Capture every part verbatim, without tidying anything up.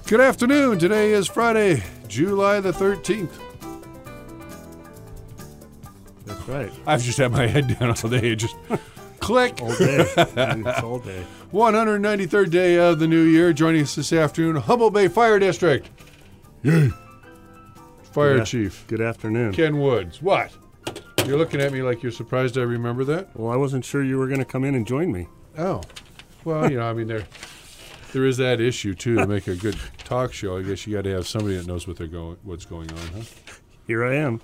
Good afternoon. Today is Friday, July the thirteenth. That's right. I've just had my head down all day. It just click. All day. It's all day. one hundred ninety-third day of the new year. Joining us this afternoon, Humboldt Bay Fire District. Yay. Fire Good Chief. Good afternoon. Ken Woods. What? You're looking at me like you're surprised I remember that? Well, I wasn't sure you were going to come in and join me. Oh. Well, you know, I mean, there, there is that issue, too, to make a good talk show. I guess you got to have somebody that knows what they're going, what's going on, huh? Here I am.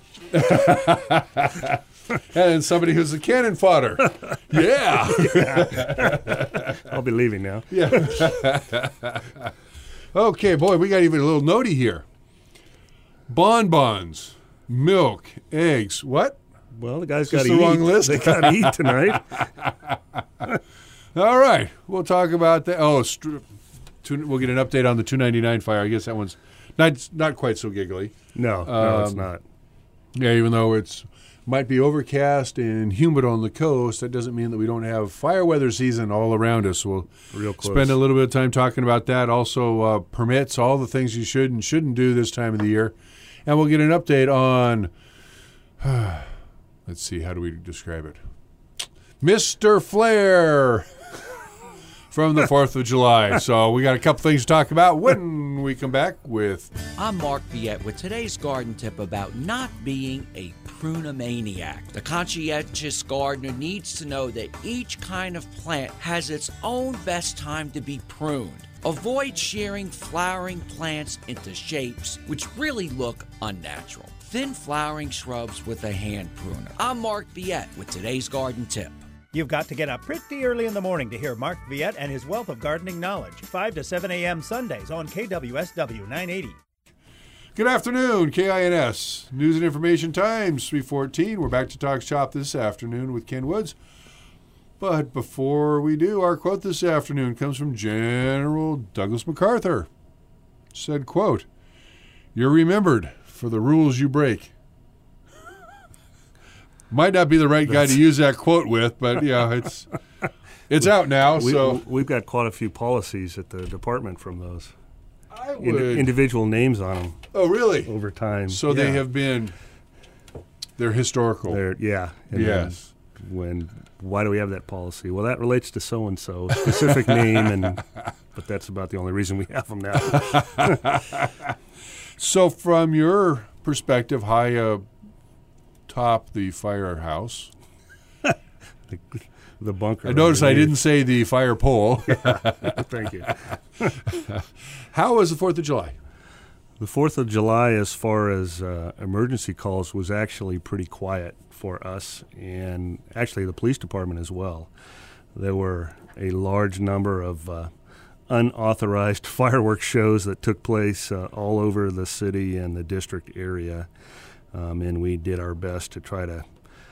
And somebody who's a cannon fodder. Yeah. Yeah. I'll be leaving now. Yeah. Okay, boy, we got even a little notey here. Bonbons, milk, eggs. What? Well, the guys Is got this to the eat. wrong list? They got to eat tonight. All right. We'll talk about that. Oh, str- two, we'll get an update on the two ninety-nine fire. I guess that one's not not quite so giggly. No, no, it's Um, not. Yeah, even though it's might be overcast and humid on the coast, that doesn't mean that we don't have fire weather season all around us. We'll Real close. spend a little bit of time talking about that. Also, uh, permits, all the things you should and shouldn't do this time of the year. And we'll get an update on, let's see, how do we describe it? Mister Flair from the fourth of July. So we got a couple things to talk about when we come back with... I'm Mark Viette with today's garden tip about not being a prunamaniac. The conscientious gardener needs to know that each kind of plant has its own best time to be pruned. Avoid shearing flowering plants into shapes which really look unnatural. Thin flowering shrubs with a hand pruner. I'm Mark Viette with today's garden tip. You've got to get up pretty early in the morning to hear Mark Viette and his wealth of gardening knowledge. five to seven a.m. Sundays on K W S W nine eighty. Good afternoon, K I N S. News and Information Times, three fourteen. We're back to Talk Shop this afternoon with Ken Woods. But before we do, our quote this afternoon comes from General Douglas MacArthur. Said, quote, "You're remembered for the rules you break." Might not be the right guy to use that quote with, but yeah, it's it's out now. We, so we've got quite a few policies at the department from those. I Ind- would. individual names on them Oh, really? over time. So Yeah. they have been. They're historical. They're, yeah. And Yes. then When why do we have that policy? Well, that relates to so and so specific name, and but that's about the only reason we have them now. So, from your perspective, high uh, top the firehouse, the, the bunker. I noticed I underneath. didn't say the fire pole. Thank you. How was the Fourth of July? The Fourth of July, as far as uh, emergency calls, was actually pretty quiet for us, and actually the police department as well. There were a large number of uh, unauthorized fireworks shows that took place uh, all over the city and the district area, um, and we did our best to try to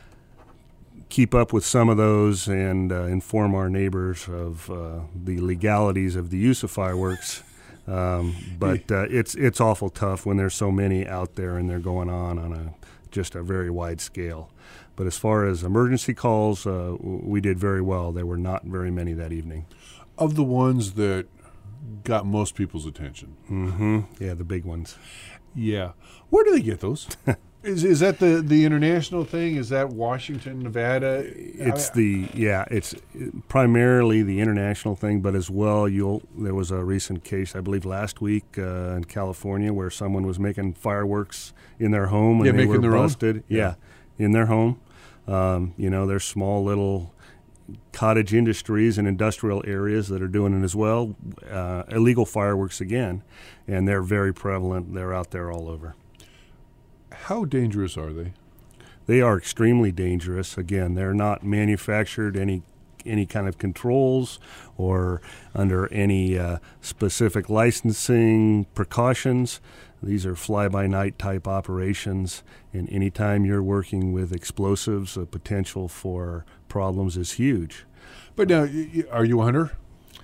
keep up with some of those and uh, inform our neighbors of uh, the legalities of the use of fireworks. Um, but uh, it's it's awful tough when there's so many out there and they're going on on a just a very wide scale. But as far as emergency calls, uh, we did very well. There were not very many that evening. Of the ones that got most people's attention. Mm-hmm. Yeah, the big ones. Yeah. Where do they get those? is is that the, the international thing? Is that Washington, Nevada? It's I- the yeah, it's primarily the international thing, but as well, you'll there was a recent case, I believe, last week uh, in California where someone was making fireworks in their home and Yeah, they making were their own? busted. Yeah. Yeah, in their home. Um, you know, there's small little cottage industries and industrial areas that are doing it as well. Uh, illegal fireworks again, and they're very prevalent. They're out there all over. How dangerous are they? They are extremely dangerous. Again, they're not manufactured any any kind of controls or under any uh, specific licensing precautions. These are fly-by-night type operations, and anytime you're working with explosives, the potential for problems is huge. But now, y- y- are you a hunter?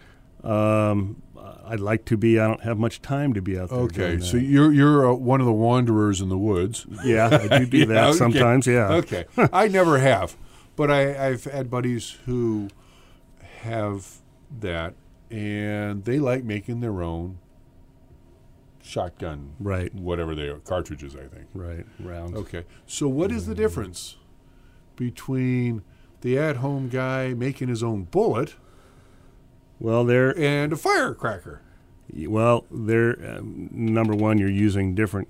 Um, I'd like to be. I don't have much time to be out there. Okay, doing so that. you're you're uh, one of the wanderers in the woods. Yeah, I do do Yeah, that okay. sometimes. Yeah. Okay, I never have, but I, I've had buddies who have that, and they like making their own shotgun, Right. whatever they are, cartridges, I think. Right, rounds. Okay. So what is the difference between the at-home guy making his own bullet Well, they're and a firecracker? well, they're um, number one. You're using different,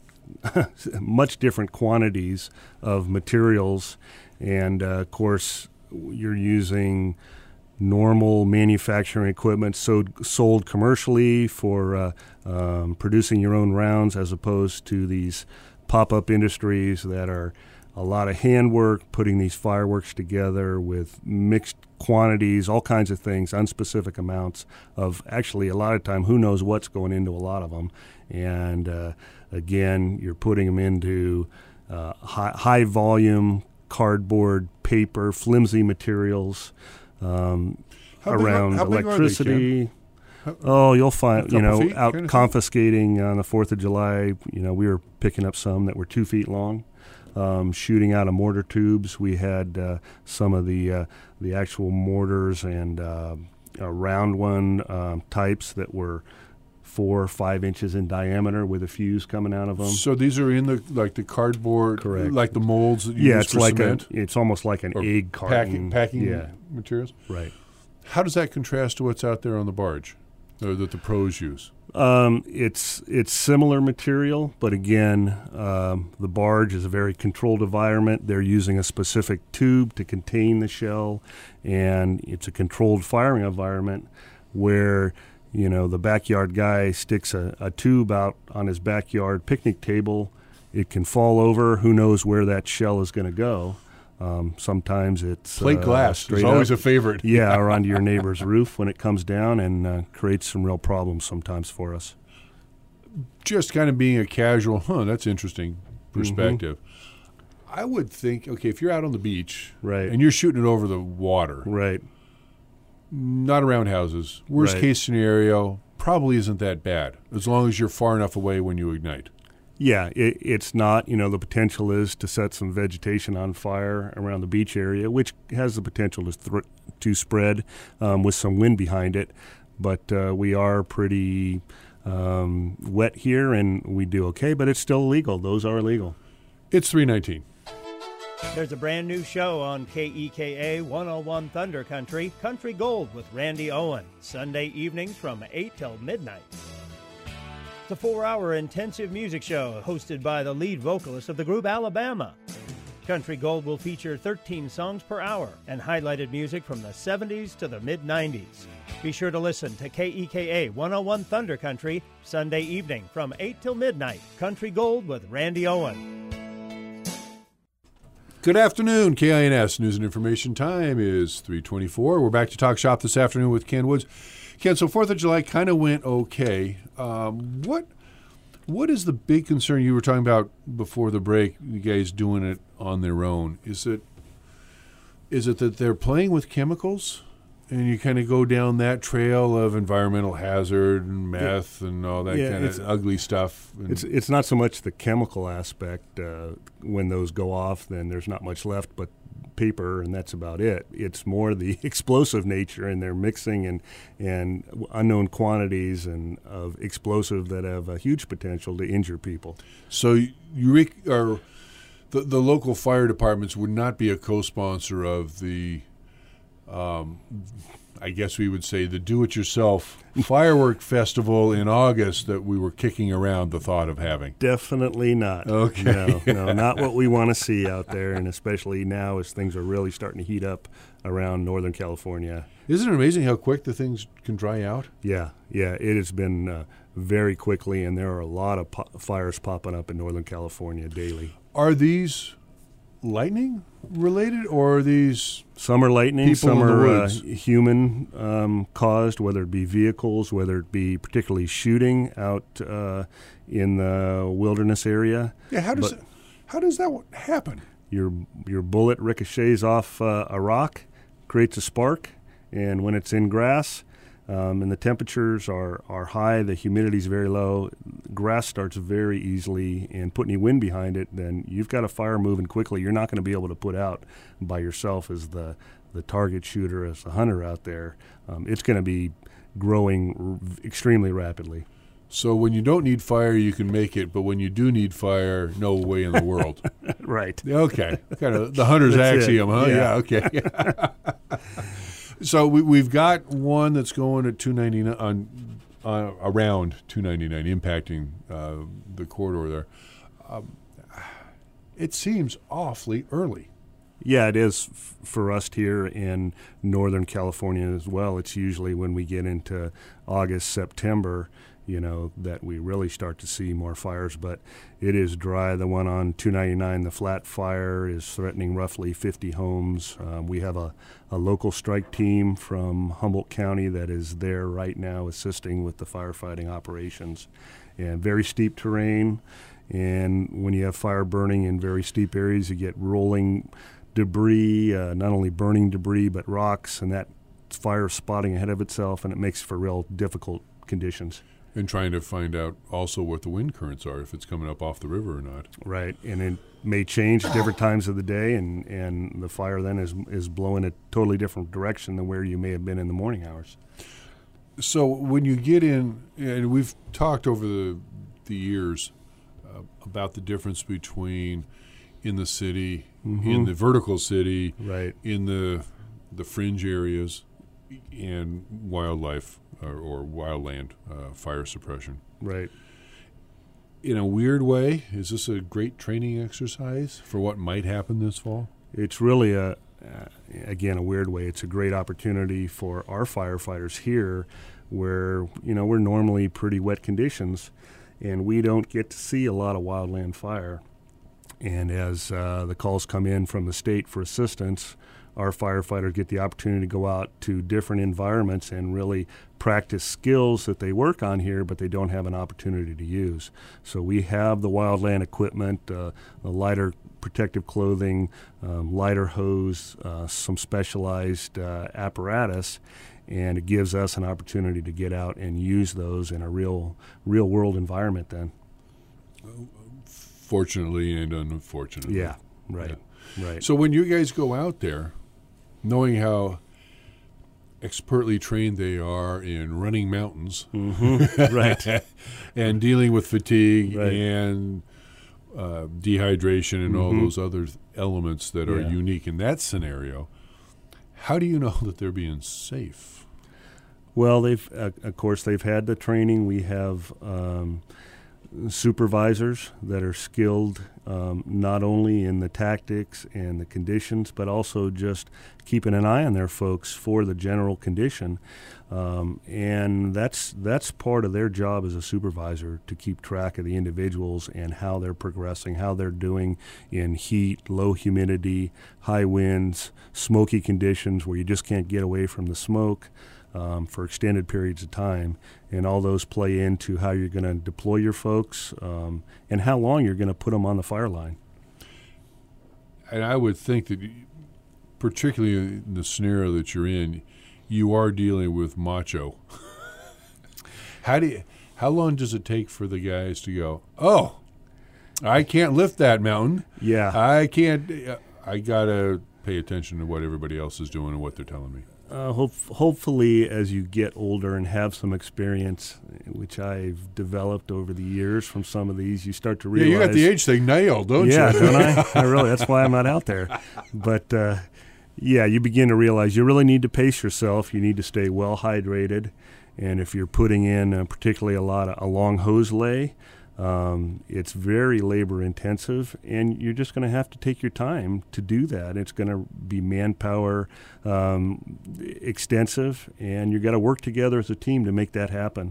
much different quantities of materials, and uh, of course, you're using normal manufacturing equipment sold, sold commercially for uh, um, producing your own rounds, as opposed to these pop-up industries that are a lot of handwork, putting these fireworks together with mixed quantities, all kinds of things, unspecific amounts of actually a lot of time, who knows what's going into a lot of them. And uh, again, you're putting them into uh, high, high volume, cardboard, paper, flimsy materials, um, How big are- around how big are they, electricity. How- Oh, you'll find, you couple know, feet out kind of thing? confiscating on the fourth of July, you know, we were picking up some that were two feet long, um, shooting out of mortar tubes. We had uh, some of the uh, the actual mortars and uh, uh, round one um, types that were four or five inches in diameter with a fuse coming out of them. So these are in the like the cardboard, Correct. like the molds that you Yeah, use it's for like cement, a, it's almost like an or egg packing carton. packing Yeah, materials. right. How does that contrast to what's out there on the barge, or that the pros use? Um, it's it's similar material, but again, um, the barge is a very controlled environment. They're using a specific tube to contain the shell, and it's a controlled firing environment where, you know, the backyard guy sticks a, a tube out on his backyard picnic table. It can fall over. Who knows where that shell is going to go? Um, sometimes it's Plate uh, glass straight is always up. a favorite. Yeah, or onto your neighbor's roof when it comes down, and uh, creates some real problems sometimes for us. Just kind of being a casual, huh, that's interesting perspective. I would think, okay, if you're out on the beach Right. and you're shooting it over the water, Right. not around houses, worst Right. case scenario probably isn't that bad, as long as you're far enough away when you ignite. Yeah, it, it's not. You know, the potential is to set some vegetation on fire around the beach area, which has the potential to thr- to spread um, with some wind behind it. But uh, we are pretty um, wet here, and we do okay. But it's still illegal. Those are illegal. It's three nineteen. There's a brand new show on K E K A one oh one Thunder Country, Country Gold with Randy Owen, Sunday evenings from eight till midnight. It's a four-hour intensive music show hosted by the lead vocalist of the group Alabama. Country Gold will feature thirteen songs per hour and highlighted music from the seventies to the mid-nineties. Be sure to listen to K E K A one oh one Thunder Country, Sunday evening from eight till midnight. Country Gold with Randy Owen. Good afternoon, K I N S News and Information Time is three twenty-four. We're back to Talk Shop this afternoon with Ken Woods. Ken, so fourth of July kind of went okay. Um, what what is the big concern you were talking about before the break, you guys doing it on their own? Is it is it that they're playing with chemicals and you kind of go down that trail of environmental hazard and meth and all that Yeah, kind it's- of ugly stuff? And It's it's not so much the chemical aspect. Uh, when those go off, then there's not much left but paper, and that's about it. It's more the explosive nature, and they're mixing and and unknown quantities and of explosive that have a huge potential to injure people. So you rec- or the the local fire departments would not be a co-sponsor of the, um, I guess we would say the do-it-yourself firework festival in August that we were kicking around the thought of having. Definitely not. Okay. No, no, not what we want to see out there, and especially now as things are really starting to heat up around Northern California. Isn't it amazing how quick the things can dry out? Yeah, yeah, it has been uh, very quickly, and there are a lot of po- fires popping up in Northern California daily. Are these lightning related, or are these Some are lightning, People some in the are uh, woods. human um, caused, whether it be vehicles, whether it be particularly shooting out uh, in the wilderness area. yeah? How does But- it, how does that happen? Your your bullet ricochets off uh, a rock, creates a spark, and when it's in grass, um, and the temperatures are, are high, the humidity is very low, grass starts very easily, and put any wind behind it, then you've got a fire moving quickly. You're not going to be able to put out by yourself as the, the target shooter, as the hunter out there. Um, it's going to be growing r- extremely rapidly. So when you don't need fire, you can make it, but when you do need fire, no way in the world. Right. Okay. Kind of the hunter's That's axiom, it. huh? Yeah. Yeah, okay. So we, we've got one that's going at two ninety-nine on uh, around two ninety-nine, impacting uh, the corridor there. Um, it seems awfully early. Yeah, it is f- for us here in Northern California as well. It's usually when we get into August, September, you know, that we really start to see more fires. But it is dry. The one on two ninety-nine, the flat fire, is threatening roughly fifty homes. Um, we have a, a local strike team from Humboldt County that is there right now assisting with the firefighting operations. And very steep terrain. And when you have fire burning in very steep areas, you get rolling debris, uh, not only burning debris, but rocks, and that fire spotting ahead of itself, and it makes for real difficult conditions. And trying to find out also what the wind currents are, if it's coming up off the river or not. Right, and it may change at different times of the day, and, and the fire then is is blowing a totally different direction than where you may have been in the morning hours. So when you get in, and we've talked over the, the years uh, about the difference between in the city, Mm-hmm. in the vertical city, Right. in the the fringe areas, and wildlife or, or wildland uh, fire suppression. Right. In a weird way, is this a great training exercise for what might happen this fall? It's really a, uh, again, a weird way. It's a great opportunity for our firefighters here, where you know we're normally pretty wet conditions, and we don't get to see a lot of wildland fire. And as uh, the calls come in from the state for assistance, our firefighters get the opportunity to go out to different environments and really practice skills that they work on here, but they don't have an opportunity to use. So we have the wildland equipment, uh, the lighter protective clothing, um, lighter hose, uh, some specialized uh, apparatus, and it gives us an opportunity to get out and use those in a real, real world environment then. Fortunately and unfortunately. Yeah, right, Yeah. right. So when you guys go out there, knowing how expertly trained they are in running mountains, Mm-hmm. Right, and dealing with fatigue Right. and uh, dehydration and all Mhm. those other th- elements that are Yeah. unique in that scenario, how do you know that they're being safe? Well, they've uh, of course they've had the training. We have um, supervisors that are skilled um, not only in the tactics and the conditions, but also just keeping an eye on their folks for the general condition. Um, and that's that's part of their job as a supervisor, to keep track of the individuals and how they're progressing, how they're doing in heat, low humidity, high winds, smoky conditions where you just can't get away from the smoke um, for extended periods of time. And all those play into how you're going to deploy your folks um, and how long you're going to put them on the fire line. And I would think that, particularly in the scenario that you're in, you are dealing with macho. How do you, how long does it take for the guys to go, oh, I can't lift that mountain. Yeah. I can't, uh, I got to pay attention to what everybody else is doing and what they're telling me. Uh, hope, hopefully, as you get older and have some experience, which I've developed over the years from some of these, you start to realize. Yeah, you got the age thing nailed, don't yeah, you? don't I? I really. That's why I'm not out there. But uh, yeah, you begin to realize you really need to pace yourself. You need to stay well hydrated, and if you're putting in uh, particularly a lot of a long hose lay, um, it's very labor intensive, and you're just going to have to take your time to do that. It's going to be manpower um, extensive, and you've got to work together as a team to make that happen.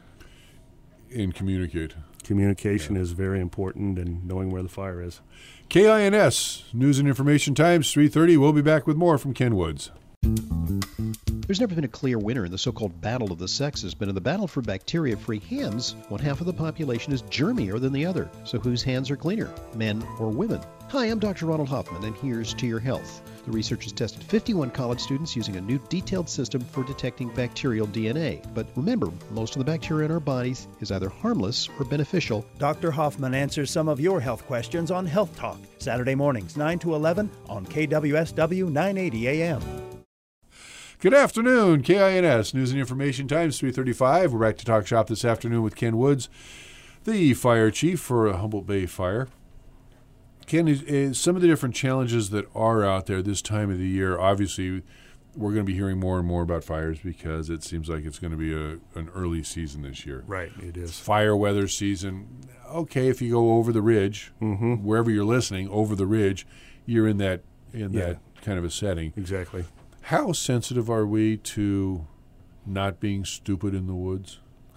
And communicate. Communication Yeah. is very important, and knowing where the fire is. K I N S, News and Information Times, three thirty. We'll be back with more from Ken Woods. There's never been a clear winner in the so-called battle of the sexes, but in the battle for bacteria-free hands, one half of the population is germier than the other. So whose hands are cleaner, men or women? Hi, I'm Doctor Ronald Hoffman, and here's To Your Health. The researchers tested fifty-one college students using a new detailed system for detecting bacterial D N A. But remember, most of the bacteria in our bodies is either harmless or beneficial. Doctor Hoffman answers some of your health questions on Health Talk, Saturday mornings, nine to eleven on K W S W nine eighty A M. Good afternoon, K I N S News and Information Times, three thirty-five. We're back to Talk Shop this afternoon with Ken Woods, the fire chief for Humboldt Bay Fire. Ken, is, is some of the different challenges that are out there this time of the year, obviously we're going to be hearing more and more about fires because it seems like it's going to be a, an early season this year. Right, it is. Fire weather season. Okay, if you go over the ridge, mm-hmm. wherever you're listening, over the ridge, you're in that in Yeah. that kind of a setting. Exactly. How sensitive are we to not being stupid in the woods?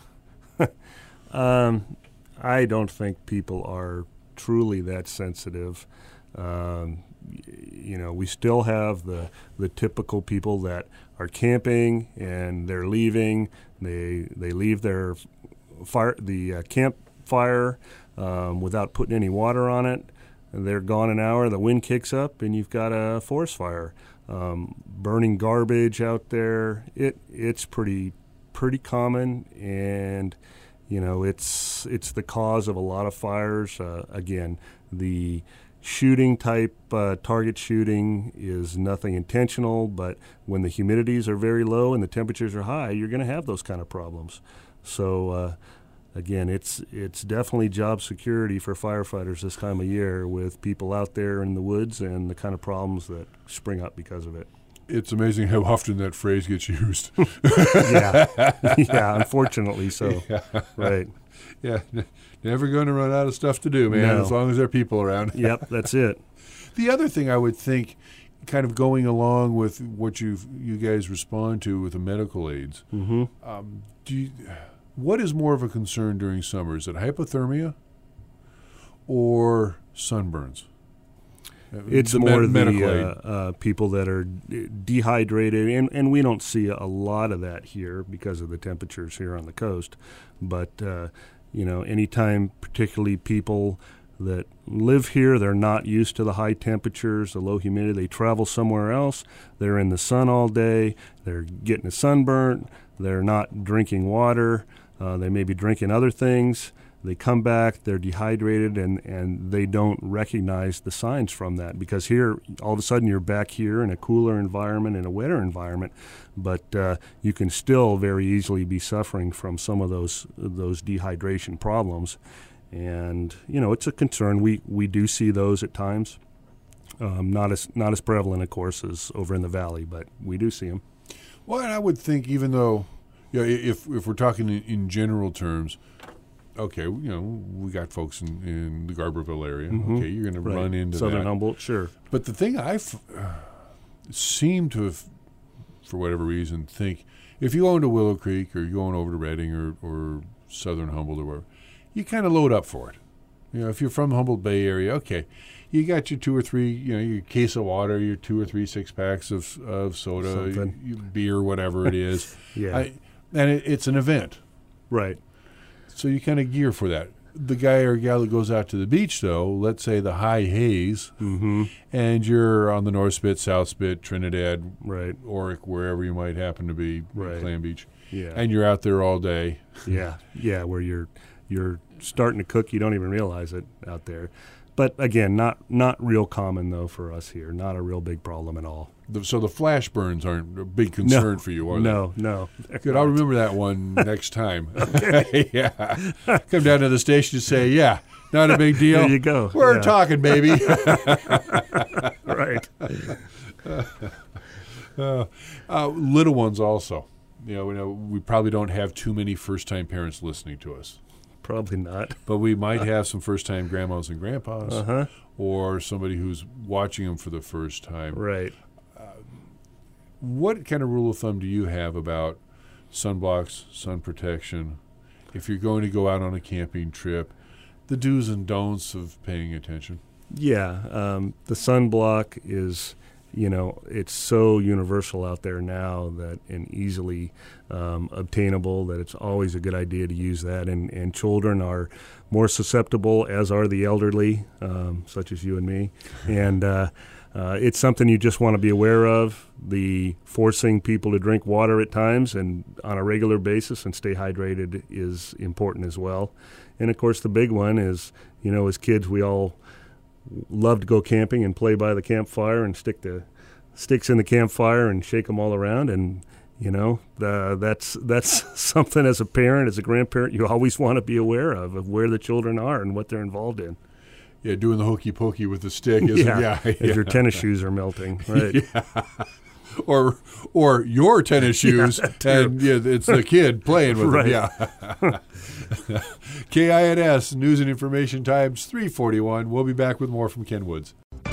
um, I don't think people are truly that sensitive. Um, you know, we still have the the typical people that are camping and they're leaving. They they leave their fire the uh, campfire um, without putting any water on it. And they're gone an hour. The wind kicks up, and you've got a forest fire. Um, burning garbage out there. It it's pretty pretty common, and you know it's it's the cause of a lot of fires. Uh, again, the shooting type uh, target shooting is nothing intentional, but when the humidities are very low and the temperatures are high, you're going to have those kind of problems. So uh, again, it's it's definitely job security for firefighters this time of year with people out there in the woods and the kind of problems that spring up because of it. It's amazing how often that phrase gets used. yeah, yeah, unfortunately so. Yeah. Right. Yeah, n- never going to run out of stuff to do, man, No. as long as there are people around. Yep, that's it. The other thing I would think, kind of going along with what you you guys respond to with the medical aids, Mm-hmm. um, do you, what is more of a concern during summer? Is it hypothermia or sunburns? It's The more med- medical the aid. uh, uh, people that are d- dehydrated, and, and we don't see a lot of that here because of the temperatures here on the coast. But, uh, you know, anytime particularly people that live here, they're not used to the high temperatures, the low humidity, they travel somewhere else, they're in the sun all day, they're getting a sunburn, they're not drinking water, uh, they may be drinking other things. They come back, they're dehydrated, and, and they don't recognize the signs from that because here, all of a sudden, you're back here in a cooler environment, in a wetter environment, but uh, you can still very easily be suffering from some of those those dehydration problems. And, you know, it's a concern. We, we do see those at times. Um, not as not as prevalent, of course, as over in the valley, but we do see them. Well, and I would think even though, you know, if, if we're talking in, in general terms, okay, you know, we got folks in, in the Garberville area. Mhm. Okay, you're going to Right. run into Southern that. Humboldt, sure. But the thing I f- uh, seem to have, for whatever reason, think if you go into Willow Creek or you're going over to Redding or, or Southern Humboldt or wherever, you kind of load up for it. You know, if you're from the Humboldt Bay area, okay, you got your two or three, you know, your case of water, your two or three six packs of of soda, Something. y- y- beer, whatever it is. Yeah, I, and it, it's an event. right. So you kind of gear for that. The guy or gal that goes out to the beach, though, let's say the high haze, Mm-hmm. and you're on the North Spit, South Spit, Trinidad, Right. Oric, wherever you might happen to be, Right. Clam Beach, Yeah. and you're out there all day. Yeah, yeah, where you're you're starting to cook, you don't even realize it out there. But again, not not real common though for us here. Not a real big problem at all. The, so the flash burns aren't a big concern for you, are No, no. they? Good. I'll remember that one next time. Yeah. Come down to the station and say, yeah, not a big deal. There you go. We're Yeah. talking, baby. Right. uh, uh, little ones also. You know, we know we probably don't have too many first-time parents listening to us. Probably not. But we might have some first-time grandmas and grandpas, Uh huh. or somebody who's watching them for the first time. Right. What kind of rule of thumb do you have about sunblocks, sun protection, if you're going to go out on a camping trip, the do's and don'ts of paying attention? Yeah. Um, the sunblock is, you know, it's so universal out there now that and easily um, obtainable that it's always a good idea to use that. And, and children are more susceptible, as are the elderly, um, such as you and me. And uh, uh, it's something you just want to be aware of. The forcing people to drink water at times and on a regular basis and stay hydrated is important as well. And, of course, the big one is, you know, as kids we all love to go camping and play by the campfire and stick the sticks in the campfire and shake them all around. And, you know, uh, that's that's something as a parent, as a grandparent, you always want to be aware of, of where the children are and what they're involved in. Yeah, doing the hokey pokey with the stick, isn't yeah, yeah, as yeah. your tennis shoes are melting, right? Yeah. Or or your tennis shoes, yeah, and yeah, it's the kid playing with right. them. Yeah. K I N S, News and Information Times, three forty-one. We'll be back with more from Ken Woods.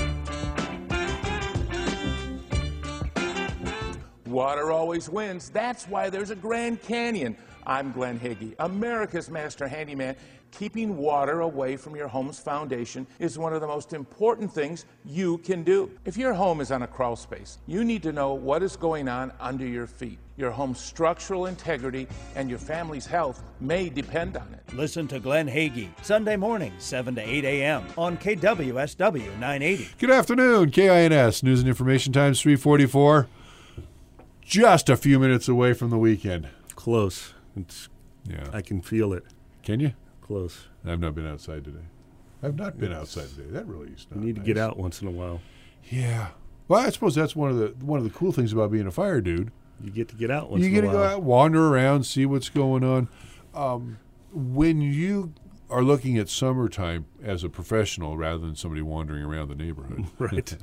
Water always wins. That's why there's a Grand Canyon. I'm Glenn Higgy, America's master handyman. Keeping water away from your home's foundation is one of the most important things you can do. If your home is on a crawl space, you need to know what is going on under your feet. Your home's structural integrity and your family's health may depend on it. Listen to Glenn Hagee, Sunday mornings, seven to eight a.m. on K W S W nine eighty. Good afternoon, K I N S, News and Information Times, three forty-four. Just a few minutes away from the weekend. Close. It's, Yeah. I can feel it. Can you? Close. I've not been outside today. I've not been outside today. That really is not You need nice. to get out once in a while. Yeah. Well, I suppose that's one of the one of the cool things about being a fire dude. You get to get out once You in get a to while. go out, wander around, see what's going on. Um, when you are looking at summertime as a professional rather than somebody wandering around the neighborhood, Right.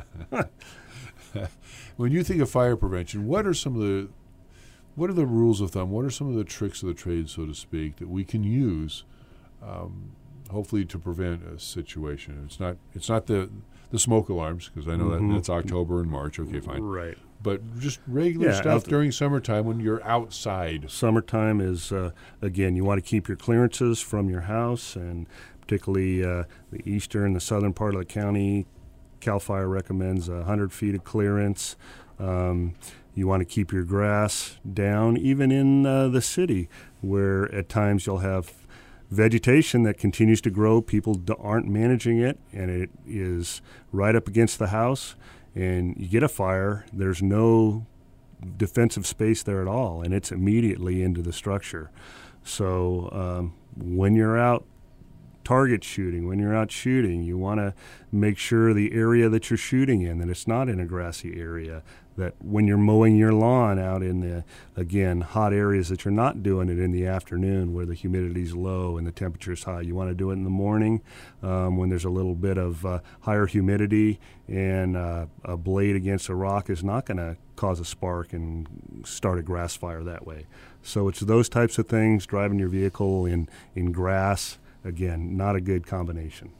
when you think of fire prevention, what are some of the what are the rules of thumb? What are some of the tricks of the trade, so to speak, that we can use, um, hopefully, to prevent a situation? It's not it's not the the smoke alarms, because I know Mhm. that that's October and March. Okay, fine. Right. But just regular Yeah, stuff out- during summertime when you're outside. Summertime is, uh, again, you want to keep your clearances from your house, and particularly uh, the eastern, the southern part of the county. CAL FIRE recommends one hundred feet of clearance. Um, you want to keep your grass down, even in uh, the city, where at times you'll have vegetation that continues to grow. People d- aren't managing it, and it is right up against the house, and you get a fire. There's no defensive space there at all, and it's immediately into the structure. So um, when you're out target shooting, when you're out shooting, you want to make sure the area that you're shooting in, that it's not in a grassy area, that when you're mowing your lawn out in the, again, hot areas, that you're not doing it in the afternoon where the humidity's low and the temperature's high. You want to do it in the morning um, when there's a little bit of uh, higher humidity, and uh, a blade against a rock is not going to cause a spark and start a grass fire that way. So it's those types of things, driving your vehicle in, in grass. Again, not a good combination.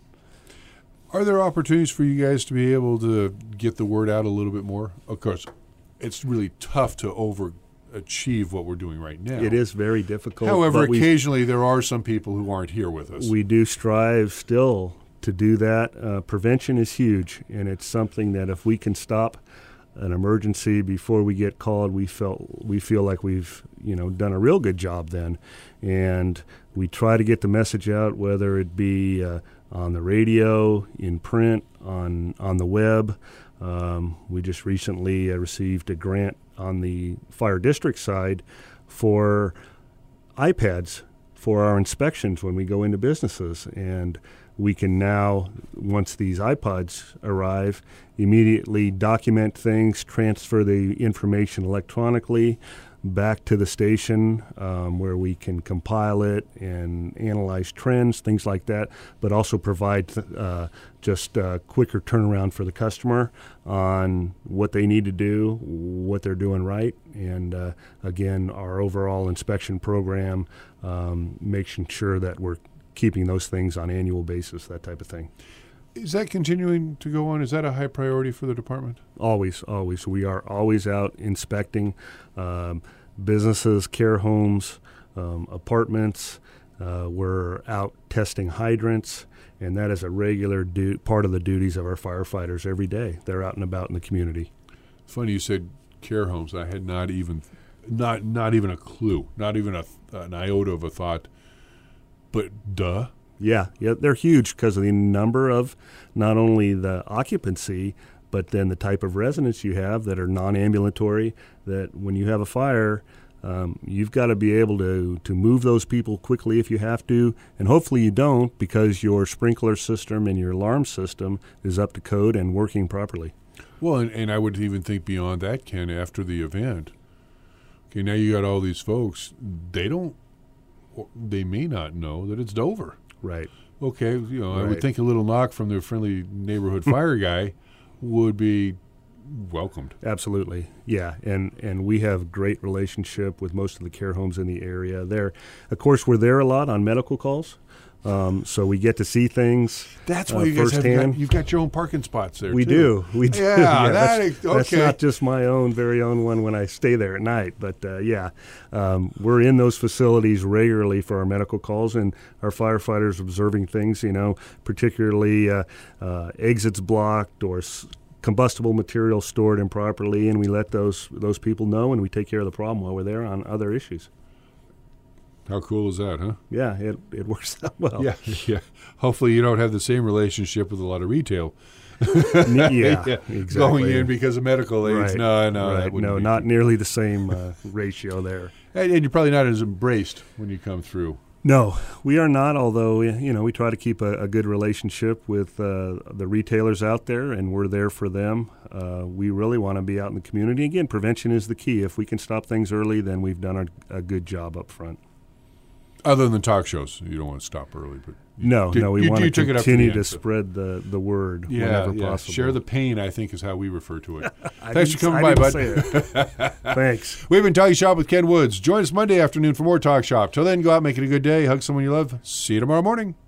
Are there opportunities for you guys to be able to get the word out a little bit more? Of course, it's really tough to overachieve what we're doing right now. It is very difficult. However, but we, occasionally there are some people who aren't here with us. we do strive still to do that. Uh, prevention is huge, and it's something that if we can stop an emergency before we get called, we felt we feel like we've you know done a real good job then, and we try to get the message out, whether it be uh, on the radio, in print, on on the web. Um, we just recently uh, received a grant on the fire district side for iPads for our inspections when we go into businesses, and we can now, once these iPods arrive, immediately document things, transfer the information electronically back to the station um, where we can compile it and analyze trends, things like that, but also provide uh, just a quicker turnaround for the customer on what they need to do, what they're doing right, and uh, again, our overall inspection program, um, making sure that we're keeping those things on annual basis, that type of thing. Is that continuing to go on? Is that a high priority for the department? Always, always. We are always out inspecting um, businesses, care homes, um, apartments. Uh, we're out testing hydrants, and that is a regular du- part of the duties of our firefighters every day. They're out and about in the community. Funny you said care homes. I had not even, not not even a clue, not even a, an iota of a thought. But duh. Yeah, yeah, they're huge because of the number of not only the occupancy, but then the type of residents you have that are non-ambulatory, that when you have a fire, um, you've got to be able to, to move those people quickly if you have to, and hopefully you don't, because your sprinkler system and your alarm system is up to code and working properly. Well, and, and I would even think beyond that, Ken, after the event. Okay, now you got all these folks. They don't, they may not know that it's Dover. Right. Okay, you know, Right. I would think a little knock from their friendly neighborhood fire guy would be welcomed. Absolutely, yeah, and and we have great relationship with most of the care homes in the area. There, of course, we're there a lot on medical calls, um, so we get to see things. That's uh, why you guys have firsthand. got, you've got your own parking spots there. We too. do, we do. Yeah, that that's, is- that's okay. not just my own very own one when I stay there at night, but uh, yeah, um, we're in those facilities regularly for our medical calls, and our firefighters observing things. You know, particularly uh, uh, exits blocked or s- combustible material stored improperly, and we let those those people know, and we take care of the problem while we're there on other issues. How cool is that, huh? Yeah, it it works out well. Yeah, yeah. Hopefully you don't have the same relationship with a lot of retail. yeah, Yeah, exactly. Going in because of medical aids. Right, No, no, that right. wouldn't no, be not true. nearly the same uh, ratio there. And, and you're probably not as embraced when you come through. No, we are not, although, you know, we try to keep a, a good relationship with uh, the retailers out there, and we're there for them. Uh, we really want to be out in the community. Again, prevention is the key. If we can stop things early, then we've done a, a good job up front. Other than talk shows, you don't want to stop early. But you No, did- no, we you- want you to took it up to continue the to end, so- spread the, the word Yeah, whenever yeah. possible. Share the pain, I think, is how we refer to it. I Thanks for didn't- coming I by, didn't bud. say it. Thanks. We've been Talking Shop with Ken Woods. Join us Monday afternoon for more Talk Shop. Till then, go out, make it a good day. Hug someone you love. See you tomorrow morning.